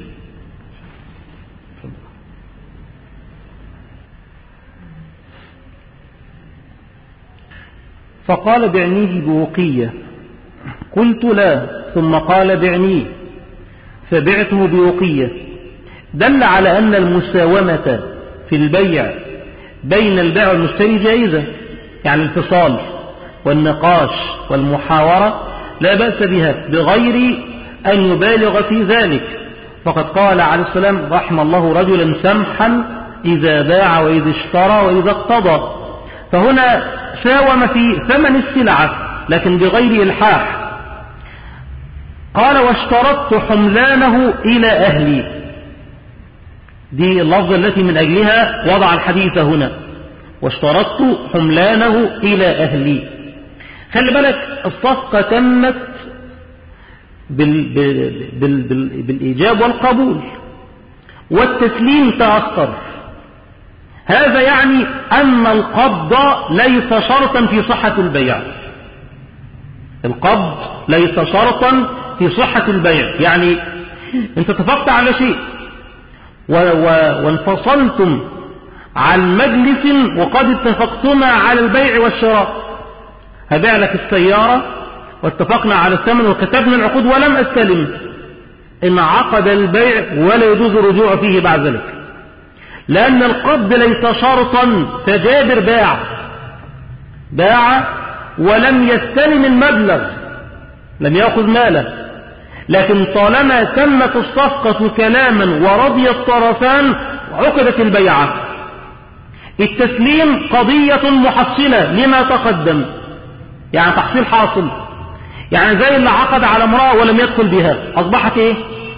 فقال بعنيه بوقية، قلت لا، ثم قال بعنيه فبعته بوقية. دل على أن المساومة في البيع بين البائع والمشتري جائزة، يعني الفصال والنقاش والمحاورة لا بأس بها بغير أن يبالغ في ذلك. فقد قال عليه السلام رحم الله رجلا سمحا إذا باع وإذا اشترى وإذا اقتضى. فهنا ساوم في ثمن السلعة لكن بغير إلحاح. قال واشترطت حملانه إلى أهلي، دي اللفظة التي من أجلها وضع الحديث هنا، واشترطت حملانه إلى أهلي. خلي بالك الصفقة تمت بال... بال... بال... بال... بالإيجاب والقبول والتسليم تأخر. هذا يعني أن القبض ليس شرطا في صحة البيع. القبض ليس شرطا في صحة البيع، يعني انت اتفقت على شيء و... و... وانفصلتم عن مجلس وقد اتفقتما على البيع والشراء. هبيع لك السيارة واتفقنا على الثمن وكتبنا العقود ولم أستلم، إن عقد البيع ولا يجوز الرجوع فيه بعد ذلك، لأن القبض ليس شرطا. فجابر باع باع ولم يستلم المبلغ، لم يأخذ ماله، لكن طالما تمت الصفقة كلاما ورضي الطرفان عقدت البيعة. التسليم قضية محصلة لما تقدم، يعني تحصيل حاصل، يعني زي اللي عقد على امرأة ولم يدخل بها أصبحت إيه؟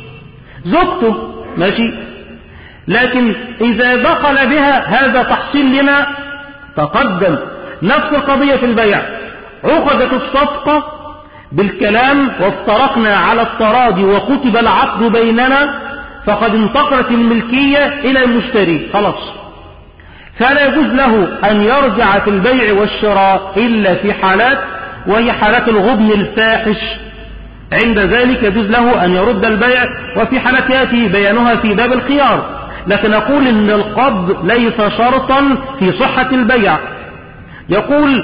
زوجته، ماشي. لكن إذا دخل بها هذا تحصيل لما تقدم. نفس القضية في البيع، عقدت الصفقة بالكلام وافترقنا على التراضي وكتب العقد بيننا، فقد انتقلت الملكية إلى المشتري خلاص. فلا يجوز له أن يرجع في البيع والشراء إلا في حالات، وهي حالات الغبن الفاحش. عند ذلك يجوز له أن يرد البيع، وفي حالات يأتي بيانها في باب الخيار. لكن أقول إن القبض ليس شرطا في صحة البيع. يقول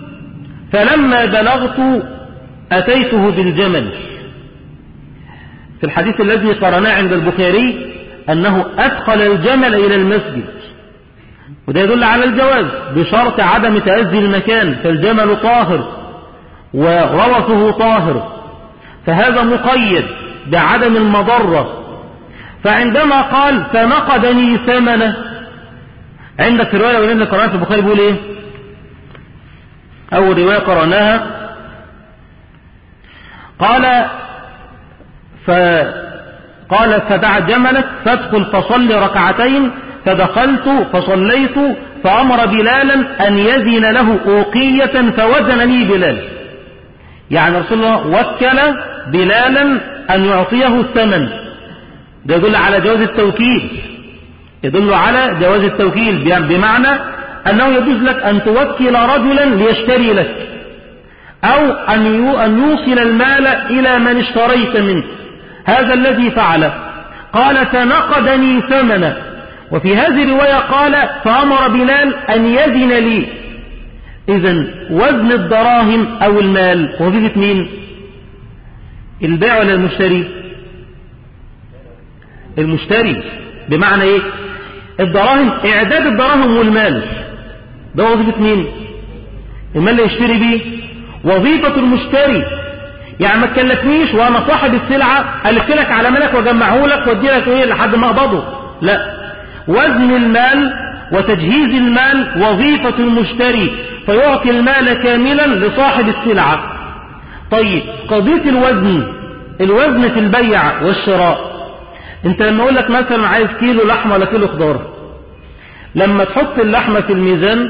فلما بلغت أتيته بالجمل. في الحديث الذي قرأناه عند البخاري أنه أدخل الجمل إلى المسجد، وده يدل على الجواز بشرط عدم تأذي المكان، فالجمل طاهر وروثه طاهر، فهذا مقيد بعدم المضرة. فعندما قال فنقدني ثمنه، عندك في الرواية ولأن قرأناها في البخاري بيقول إيه؟ أول رواية قرأناها قال فقال فدع جملك فادخل فصل ركعتين، فدخلت فصليت فأمر بلالا أن يزن له أوقية فوزن لي بلال. يعني رسول الله وكل بلالا أن يعطيه الثمن. ده يدل على جواز التوكيل، يدل على جواز التوكيل بمعنى أنه يجوز لك أن توكل رجلا ليشتري لك، أو أن يوصل المال إلى من اشتريت منه. هذا الذي فعل. قال فنقدني ثمنا، وفي هذه الرواية قال فأمر بلال أن يزن لي. إذن وزن الدراهم أو المال وظيفة مين؟ البائع ولا المشتري؟ المشتري. بمعنى إيه؟ الدراهم، إعداد الدراهم والمال ده وظيفة مين؟ المال اللي يشتري بيه. وظيفة المشتري، يعني ما تكلفنيش وأنا صاحب السلعة ألف لك على مالك وأجمعه لك وأدي لك إيه لحد ما أقبضه، لا، وزن المال وتجهيز المال وظيفة المشتري، فيعطي المال كاملا لصاحب السلعة. طيب قضية الوزن، الوزن في البيع والشراء، انت لما اقول لك مثلا عايز كيلو لحمة ولا كيلو خضار، لما تحط اللحمة في الميزان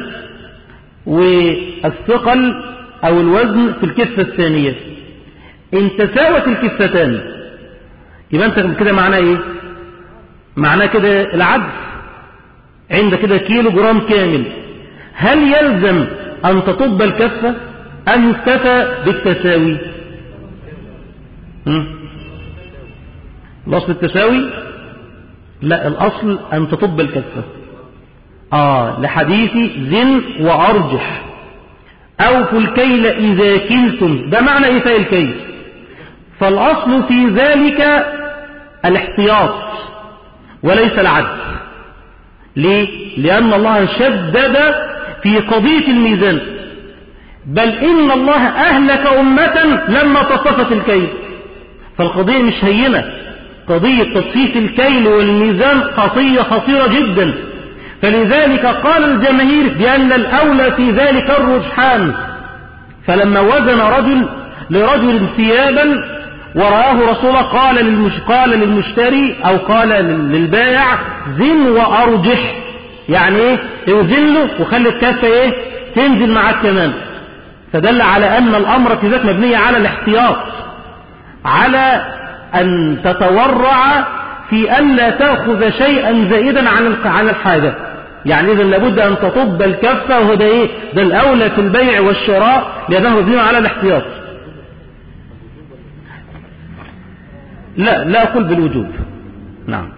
والثقل او الوزن في الكفة الثانية، ان تساوت الكفتان يبقى انت كده معناه ايه؟ معناه كده العدل، عندك كده كيلو جرام كامل. هل يلزم ان تطب الكفة ام يكتفى بالتساوي؟ الاصل التساوي؟ لا، الاصل ان تطب الكفة. اه لحديث زن وارجح اوفوا الكيل اذا كلتم، ده معنى ايفاء الكيل. فالاصل في ذلك الاحتياط وليس العدل. ليه؟ لان الله شدد في قضية الميزان، بل ان الله اهلك امة لما تصفت الكيل. فالقضية مش هينة، قضية تصفيف الكيل والميزان قضية خطيرة جدا. فلذلك قال الجماهير بأن الأولى في ذلك الرجحان. فلما وزن رجل لرجل ثيابا ورآه رسوله قال, للمش... قال للمشتري أو قال للبائع زن وأرجح، يعني ايه؟ يوزن له وخلي الكفة ايه؟ تنزل معاك كمان. فدل على أن الأمر في ذات مبنية على الاحتياط، على أن تتورع في أن لا تأخذ شيئا زائدا عن الحاجة. يعني إذا لابد أن تطب الكفة، وهو ده إيه؟ ده الأولى في البيع والشراء لأنه مبني على الاحتياط. لا لا أقول بالوجوب. نعم.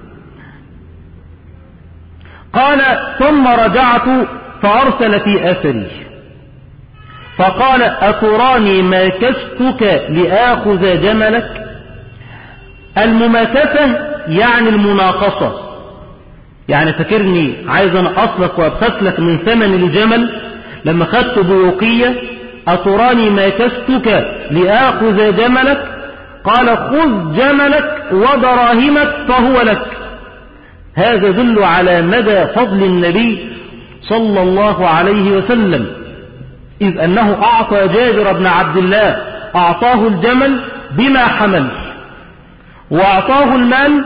قال ثم رجعت فأرسل في أثري فقال أتراني ماكستك لآخذ جملك. المماكسة يعني المناقصة، يعني فكرني عايز أنا أصلك وأبخس لك من ثمن الجمل لما خدت بيوقية. أتراني ماكستك لآخذ جملك، قال خذ جملك ودراهمك فهو لك. هذا يدل على مدى فضل النبي صلى الله عليه وسلم، إذ أنه أعطى جابر بن عبد الله، أعطاه الجمل بما حمل وأعطاه المال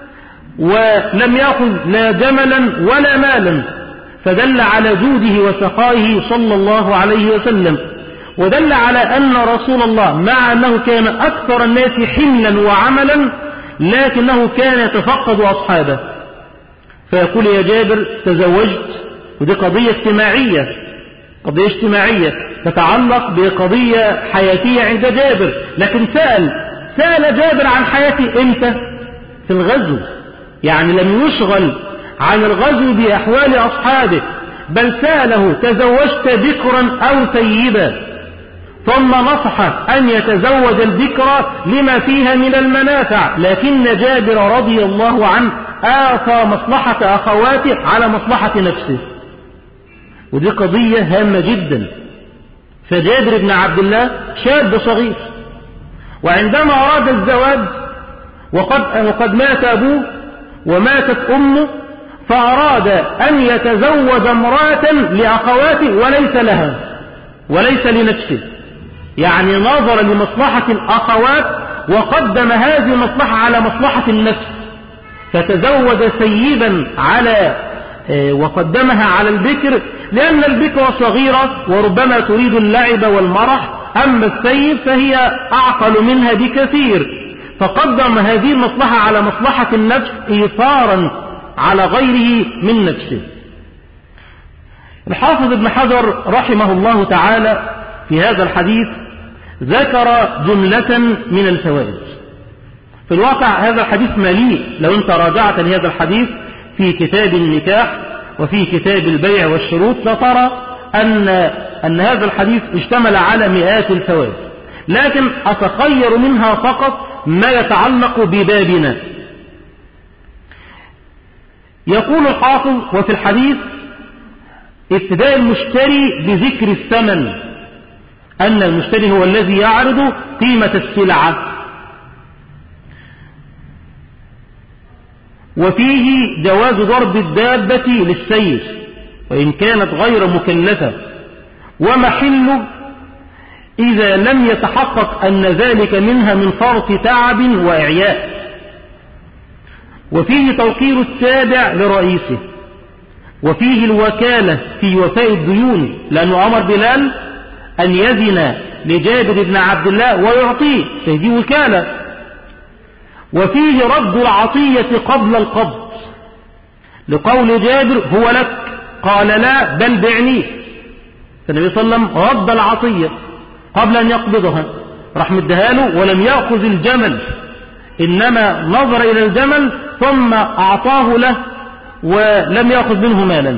ولم يأخذ لا جملا ولا مالا، فدل على جوده وسخائه صلى الله عليه وسلم. ودل على أن رسول الله مع أنه كان أكثر الناس حملا وعملا لكنه كان يتفقد أصحابه، فيقول يا جابر تزوجت، ودي قضية اجتماعية، قضية اجتماعية تتعلق بقضية حياتية عند جابر. لكن سأل سأل جابر عن حياته امتى؟ في الغزو، يعني لم يشغل عن الغزو بأحوال أصحابه، بل سأله تزوجت بكرا أو ثيبا؟ ثم نصح أن يتزوج البكرة لما فيها من المنافع، لكن جابر رضي الله عنه آثر مصلحة أخواته على مصلحة نفسه، ودي قضية هامة جدا. فجابر بن عبد الله شاب صغير، وعندما أراد الزواج وقد, وقد مات أبوه وماتت أمه، فأراد أن يتزوج امرأة لأخواته وليس لها وليس لنفسه، يعني نظر لمصلحة الأخوات وقدم هذه المصلحة على مصلحة النفس، فتزوج سيبا على وقدمها على البكر، لأن البكر صغيرة وربما تريد اللعب والمرح، أما السيب فهي أعقل منها بكثير، فقدم هذه المصلحة على مصلحة النفس إيثارا على غيره من نفسه. الحافظ ابن حجر رحمه الله تعالى في هذا الحديث ذكر جملة من الفوائد. في الواقع هذا الحديث مليء، لو انت راجعت لهذا الحديث في كتاب النكاح وفي كتاب البيع والشروط لترى أن, أن هذا الحديث اشتمل على مئات الفوائد، لكن أتخير منها فقط ما يتعلق ببابنا. يقول الحافظ وفي الحديث ابتداء المشتري بذكر الثمن، أن المشتري هو الذي يعرض قيمة السلعة. وفيه جواز ضرب الدابة للسير وإن كانت غير مكلفة، ومحله إذا لم يتحقق أن ذلك منها من فرط تعب وإعياء. وفيه توقير التابع لرئيسه، وفيه الوكالة في وفاء الديون، لأنه أمر بلال أن يزن لجابر بن عبد الله ويعطيه، فهذه وكالة. وفيه رد العطية قبل القبض، لقول جابر هو لك، قال لا بل بعنيه، فالنبي صلى الله عليه وسلم رد العطية قبل أن يقبضها، راح مدها له ولم يأخذ الجمل، إنما نظر إلى الجمل ثم أعطاه له ولم يأخذ منه مالا.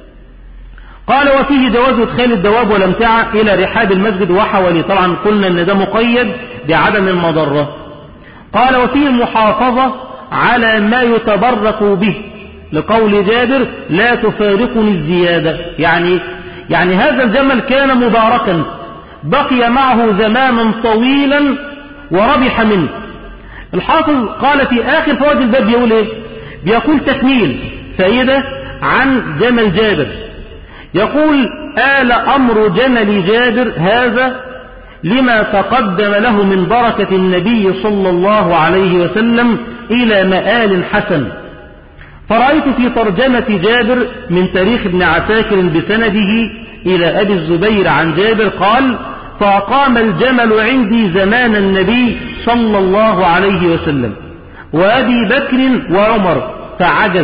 قال وفيه جواز إدخال الدواب والأمتعة إلى رحاب المسجد وحواليه، طبعا قلنا أن ده مقيد بعدم المضرة. قال وفيه المحافظة على ما يتبرك به، لقول جابر لا تفارقني الزيادة، يعني يعني هذا الجمل كان مباركا بقي معه زمانا طويلا وربح منه. الحافظ قال في آخر فوائد الباب بيقول إيه؟ بيقول تكميل فائدة عن جمل جابر، يقول آل أمر جمل جابر هذا لما تقدم له من بركة النبي صلى الله عليه وسلم إلى مآل حسن. فرأيت في ترجمة جابر من تاريخ ابن عساكر بسنده إلى أبي الزبير عن جابر قال فأقام الجمل عندي زمان النبي صلى الله عليه وسلم وأبي بكر وعمر فعجز،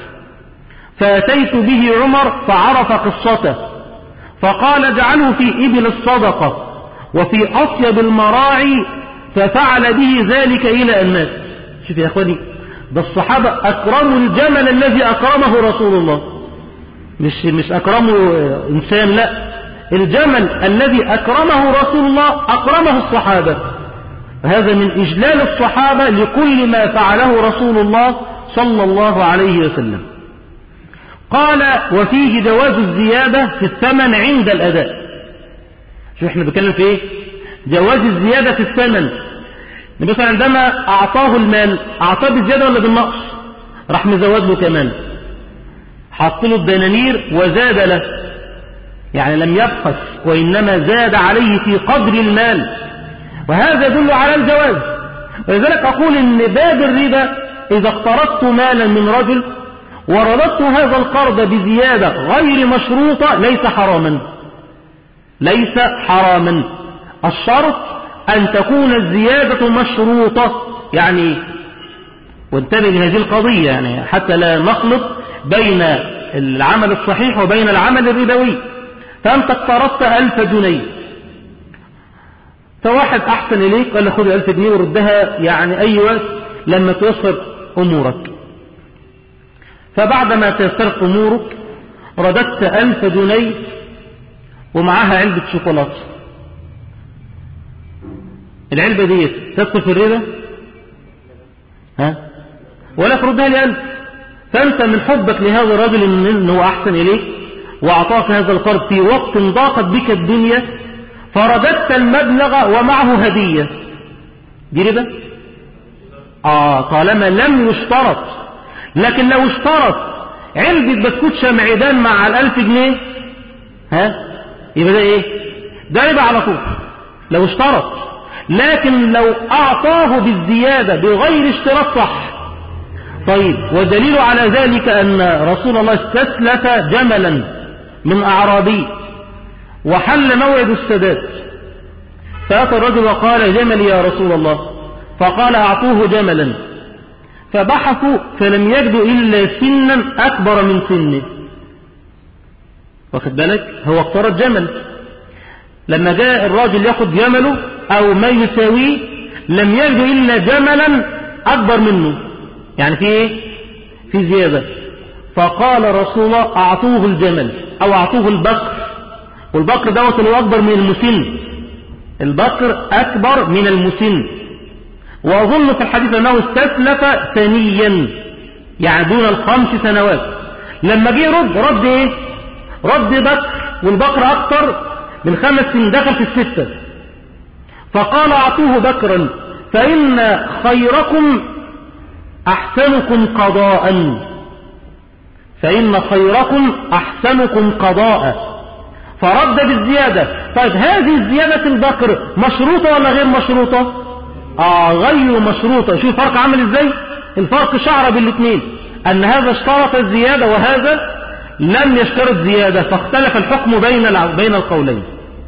فأتيت به عمر فعرف قصته فقال اجعله في إبل الصدقة وفي أطيب المراعي، ففعل به ذلك إلى أن مات. شوف يا أخواني، ده الصحابة أكرموا الجمل الذي أكرمه رسول الله، مش مش أكرمه إنسان، لا، الجمل الذي أكرمه رسول الله أكرمه الصحابة. هذا من إجلال الصحابة لكل ما فعله رسول الله صلى الله عليه وسلم. قال وفيه جواز الزيادة في الثمن عند الأداء. شو احنا بنتكلم في ايه؟ جواز الزيادة في الثمن. مثلا عندما أعطاه المال أعطاه بالزيادة ولا بالنقص؟ راح مزود له كمان، حط له الدنانير وزاد له، يعني لم يبخس وإنما زاد عليه في قدر المال، وهذا يدل على الجواز. ولذلك أقول إن باب الربا إذا اقترضت مالا من رجل ورددت هذا القرض بزيادة غير مشروطة ليس حراما، ليس حراما. الشرط أن تكون الزيادة مشروطة، يعني وانتبه لهذه القضية، يعني حتى لا نخلط بين العمل الصحيح وبين العمل الربوي. فأنت اقترضت ألف جنيه، فواحد أحسن إليك قال خذ ألف جنيه وردها يعني أي وقت لما تيسر أمورك، فبعدما تيسرت أمورك رددت ألف جنيه ومعها علبة شوكولاتة. العلبة دي تدخل في الربا؟ ها؟ ولا تردها لألف. فأنت من حبك لهذا الرجل إنه أحسن إليك وأعطاك هذا القرض في وقت ضاقت بك الدنيا، فرددت المبلغ ومعه هدية، دي ربا؟ آه طالما لم يشترط. لكن لو اشترط علبة بسكوت شمعدان مع الألف جنيه، ها؟ يبقى ده إيه؟ ده ربا على طول لو اشترط. لكن لو أعطاه بالزيادة بغير اشتراط صح. طيب، ودليل على ذلك أن رسول الله استسلف جملا من أعرابي وحل موعد السداد، فأتى الرجل وقال جملي يا رسول الله، فقال أعطوه جملا، فبحثوا فلم يجدوا إلا سنا أكبر من سنه. واخد بالك؟ هو اقترض جمل، لما جاء الراجل ياخد جمله أو ما يساويه لم يجدوا إلا جملا أكبر منه، يعني في إيه؟ في زيادة. فقال رسول الله أعطوه الجمل أو أعطوه البقر، والبقر دوت اللي أكبر من المسن، البقر أكبر من المسن. وأظن في الحديث أنه استسلف ثانيا، يعني دون الخمس سنوات. لما جه رد رد ايه؟ رد بكر، والبكر اكتر من خمس سنين، دخل في الستة. فقال اعطوه بكرا فإن خيركم أحسنكم قضاء، فإن خيركم أحسنكم قضاء، فرد بالزيادة. طيب هذه الزيادة البكر مشروطة ولا غير مشروطة؟ آه غير مشروطة. شوف الفرق عمل ازاي؟ الفرق شعر بالاثنين، أن هذا اشترط الزيادة وهذا لم يشترط زيادة، فاختلف الحكم بين بين القولين.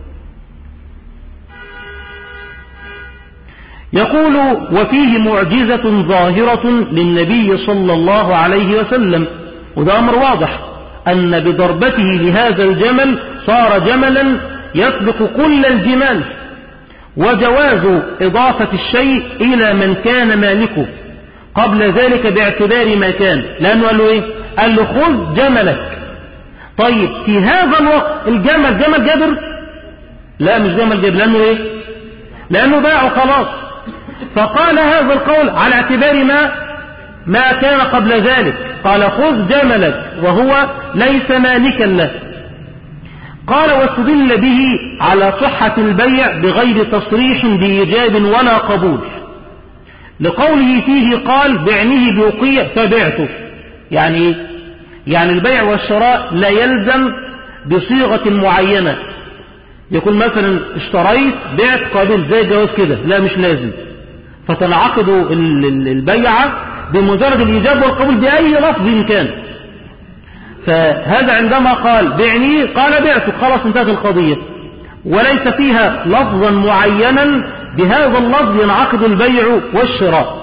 يقول وفيه معجزة ظاهرة للنبي صلى الله عليه وسلم، وده أمر واضح، أن بضربته لهذا الجمل صار جملا يسبق كل الجمال، وجواز إضافة الشيء إلى من كان مالكه قبل ذلك باعتبار ما كان، لأنه قال له إيه؟ قال له خذ جملك. طيب في هذا الوقت الجمل جمل جابر؟ لا مش جمل جابر، لأنه إيه؟ لأنه باعه خلاص. فقال هذا القول على اعتبار ما ما كان قبل ذلك، قال خذ جملك وهو ليس مالكا له. قال واستدل به على صحة البيع بغير تصريح بإيجاب ولا قبول، لقوله فيه قال بعنه بوقيع فبعته. يعني يعني البيع والشراء لا يلزم بصيغة معينة، يقول مثلا اشتريت بعت قابل زي الجواز كده، لا مش لازم، فتنعقد البيعة بمجرد الإيجاب والقبول بأي لفظ كان. فهذا عندما قال بعني قال بعته، خلاص انتهت القضية، وليس فيها لفظا معينا بهذا اللفظ ينعقد البيع والشراء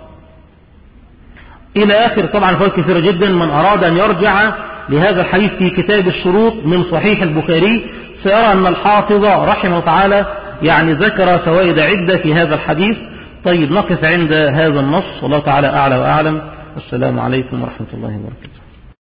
إلى آخر. طبعا فوائد كثيرة جدا، من أراد أن يرجع لهذا الحديث في كتاب الشروط من صحيح البخاري سيرى أن الحافظ رحمه الله تعالى يعني ذكر فوائد عدة في هذا الحديث. طيب نقف عند هذا النص، والله تعالى أعلى وأعلم. السلام عليكم ورحمة الله وبركاته.